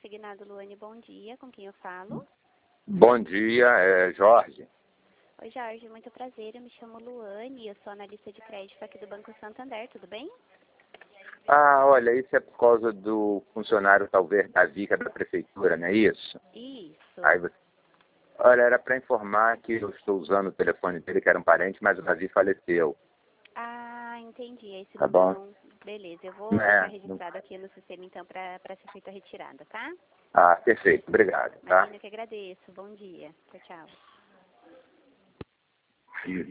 consignado, Luane, bom dia. Com quem eu falo? Bom dia, Jorge. Oi, Jorge, muito prazer. Eu me chamo Luane e eu sou analista de crédito aqui do Banco Santander, tudo bem? Ah, olha, isso é por causa do funcionário, talvez, da Vica da prefeitura, não é isso? Isso. Aí você... Olha, era para informar que eu estou usando o telefone dele, que era um parente, mas o Davi faleceu. Ah, entendi. Esse Tá número bom? não... Beleza, eu vou deixar É. registrado aqui no sistema, então, para ser feita a retirada, tá? Ah, perfeito. Obrigado, tá? Imagina que agradeço. Bom dia. Tchau, tchau.